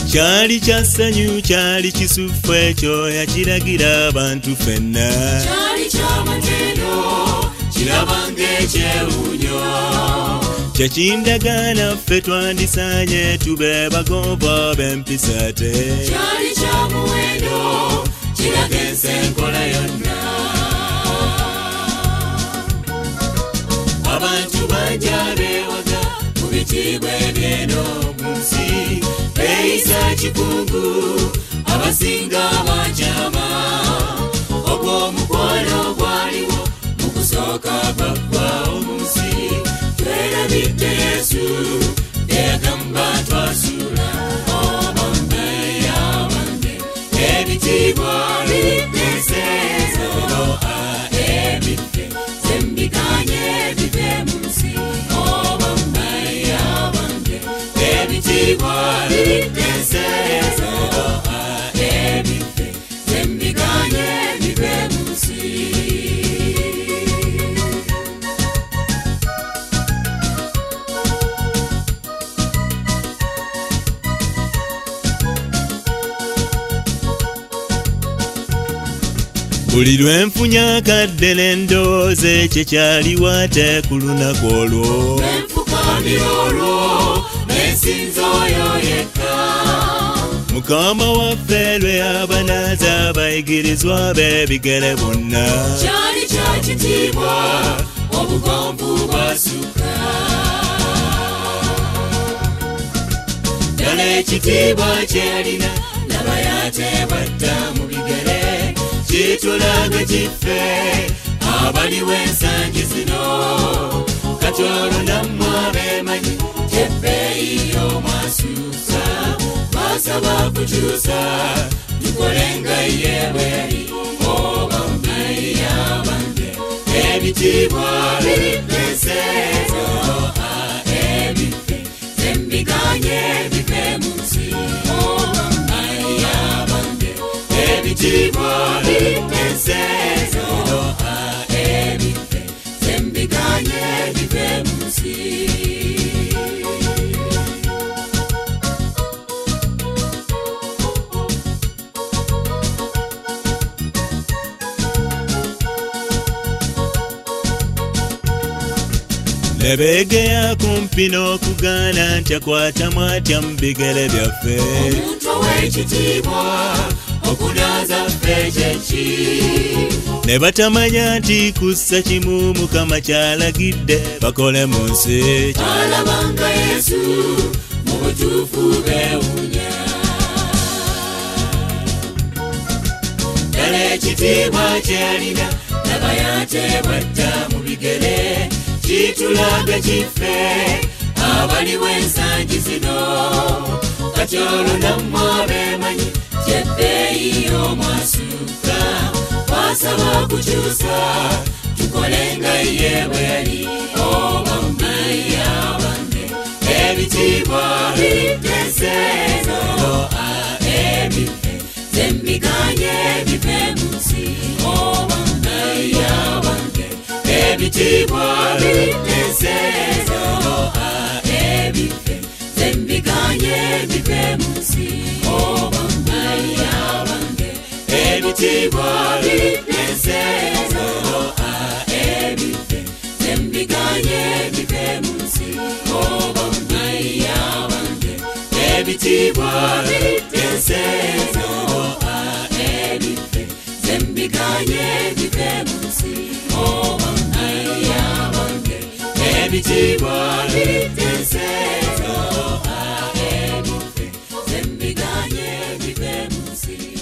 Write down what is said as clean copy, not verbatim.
Kyali kyasanyu kyali kisufu ekyo yakiragira abantu ffenna. Kyali ky'amatendo kirabanga ekyewuunyo. Kyekindagaana ffe twandisaanye tube bagoba b'empisa ate. Kyali kya muwendo kiraga ensenkola yonna. Abantu bajja beewaga mu bitiibwa eby'eno mu nsi. Beeyisa kikungu abasinga bakyama. Ogwo omukwano gwaliwo mu kusooka gwaggwawo mu nsi. Twerabidde Yesu eyagamba twasuula. Obambe yabange ebitiibwa biddeseezo ebiffe zembikanye bive mu nsi. Obambe yabange ebitiibwa biddeseezo ebiffe zembikanye bive mu nsi. Buli lwe nfunya akadde n'endowooza ekyo kyaliwo ate ku lunaku olwo. Nenfukamira olwo n'ensinza oyo yekka. Mukama waffe lwe yabanaaza abayigirizwa b'ebigere bonna. Kyali kya kitiibwa obugonvu bwasukka. Ddala ekitiibwa kye yalina laba yateebwa dda mu bigere. Kitulaga kiffe abaliwo ensangi zino. Kati olwo nammwe abeemanyi kyebbeeyi y'omwasuusa. Basaba kukyusa tukole nga ye bwe yali. Obambe yabange ebitiibwa biddeseezo ebiffe zembikanye bive mu nsi. Obambe yabange ebitiibwa biddeseezo ebiffe zembikanye bive mu nsi. Ne beegeya kumpi n'okugaana nti akwatamu atya mu bigere byaffe. Omuntu ow'ekitiibwa okunaaza ffe kyeki. Ne batamanya nti kussa kimu Mukama kyalagidde bakole mu nsi. Alabanga Yesu mu butuufu beewuunya. Ddala ekitiibwa kye yalina laba yateebwa dda mu bigere. Kitulaga kiffe abaliwo ensangi zino. Kati olwo nammwe abeemanyi kyebbeeyi y'omwasuuka. Basaba kukyusa tukole nga ye bwe yali. Obambe yabange ebitiibwa biddeseezo ebiffe zembikanye bive mu nsi. Obambe yabange ebitiibwa biddeseezo ebiffe zembikanye bive mu nsi. Obambe yabange ebitiibwa biddeseezo ebiffe zembikanye bive mu nsi. Obambe yabange ebitiibwa biddeseezo ebiffe zembikanye bive mu nsi. Obambe yabange ebitiibwa biddeseezo ebiffe zembikanye bive mu nsi.